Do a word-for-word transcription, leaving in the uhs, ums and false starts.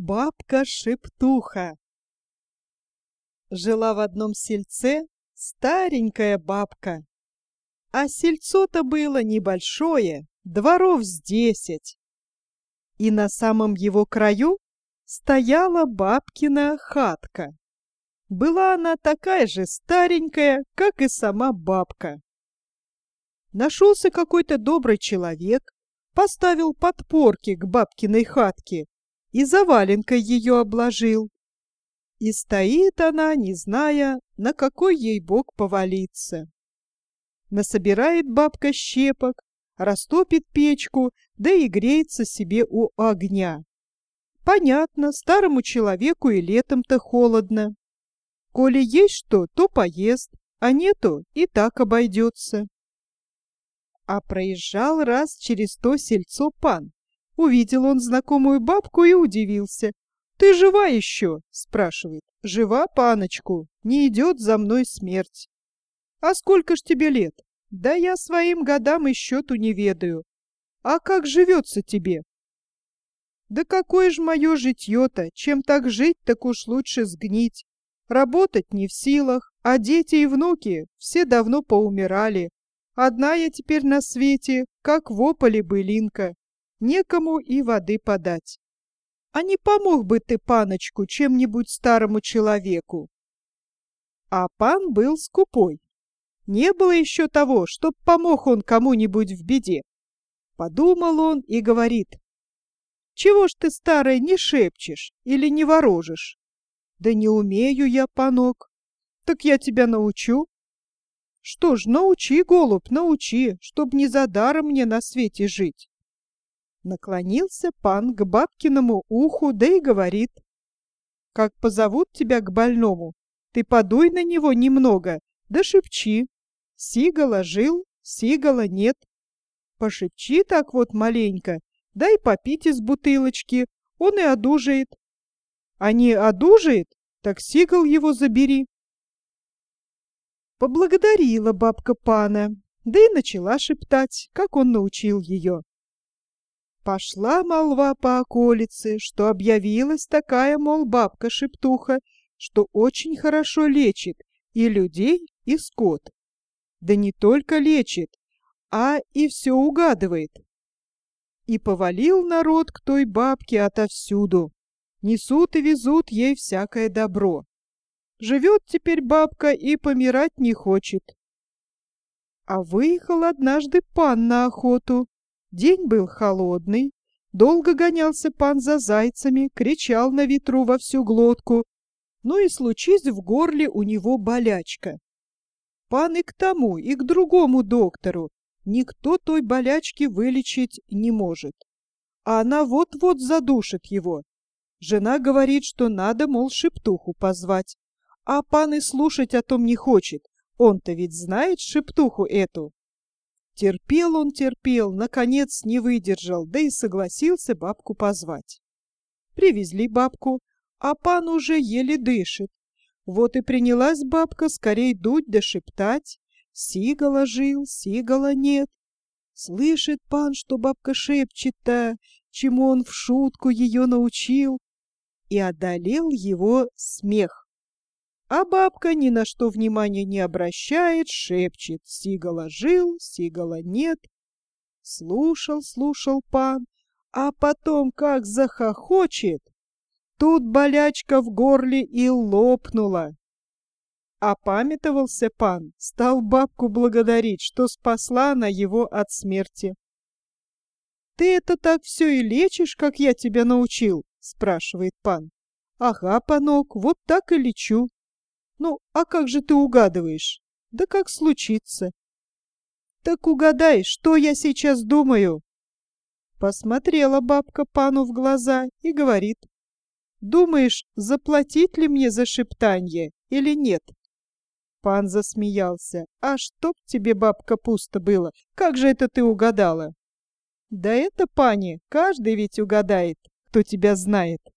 Бабка-шептуха. Жила в одном сельце старенькая бабка, а сельцо-то было небольшое, дворов с десять. И на самом его краю стояла бабкина хатка. Была она такая же старенькая, как и сама бабка. Нашелся какой-то добрый человек, поставил подпорки к бабкиной хатке и заваленкой ее обложил. И стоит она, не зная, на какой ей бок повалиться. Насобирает бабка щепок, растопит печку, да и греется себе у огня. Понятно, старому человеку и летом-то холодно. Коли есть что, то поест, а нету и так обойдется. А проезжал раз через то сельцо пан. Увидел он знакомую бабку и удивился. «Ты жива еще?» — спрашивает. «Жива, паночку, не идет за мной смерть». «А сколько ж тебе лет?» «Да я своим годам и счету не ведаю». «А как живется тебе?» «Да какое ж мое житье-то? Чем так жить, так уж лучше сгнить. Работать не в силах, а дети и внуки все давно поумирали. Одна я теперь на свете, как в ополе былинка. Некому и воды подать. А не помог бы ты, паночку, чем-нибудь старому человеку?» А пан был скупой. Не было еще того, чтоб помог он кому-нибудь в беде. Подумал он и говорит: «Чего ж ты, старая, не шепчешь или не ворожишь?» «Да не умею я, панок». «Так я тебя научу». «Что ж, научи, голубь, научи, чтоб не за даром мне на свете жить». Наклонился пан к бабкиному уху, да и говорит: «Как позовут тебя к больному, ты подуй на него немного, да шепчи: сигала жил, сигала нет. Пошепчи так вот маленько, дай попить из бутылочки, он и одужает. А не одужает, так сигал его забери». Поблагодарила бабка пана, да и начала шептать, как он научил ее. Пошла молва по околице, что объявилась такая, мол, бабка-шептуха, что очень хорошо лечит и людей, и скот. Да не только лечит, а и все угадывает. И повалил народ к той бабке отовсюду. Несут и везут ей всякое добро. Живет теперь бабка и помирать не хочет. А выехал однажды пан на охоту. День был холодный, долго гонялся пан за зайцами, кричал на ветру во всю глотку. Ну и случись в горле у него болячка. Пан и к тому, и к другому доктору. Никто той болячки вылечить не может. А она вот-вот задушит его. Жена говорит, что надо, мол, шептуху позвать. А пан и слушать о том не хочет. Он-то ведь знает шептуху эту. Терпел он, терпел, наконец не выдержал, да и согласился бабку позвать. Привезли бабку, а пан уже еле дышит. Вот и принялась бабка скорей дуть да шептать: сигала жил, сигала нет. Слышит пан, что бабка шепчет-то, чему он в шутку ее научил, и одолел его смех. А бабка ни на что внимания не обращает, шепчет: сигала жил, сигала нет. Слушал, слушал пан, а потом как захохочет. Тут болячка в горле и лопнула. Опамятовался пан, стал бабку благодарить, что спасла она его от смерти. «Ты это так все и лечишь, как я тебя научил?» — спрашивает пан. «Ага, панок, вот так и лечу». «Ну, а как же ты угадываешь?» «Да как случится». «Так угадай, что я сейчас думаю?» Посмотрела бабка пану в глаза и говорит: «Думаешь, заплатить ли мне за шептанье или нет?» Пан засмеялся. «А чтоб тебе, бабка, пусто было, как же это ты угадала?» «Да это, пани, каждый ведь угадает, кто тебя знает».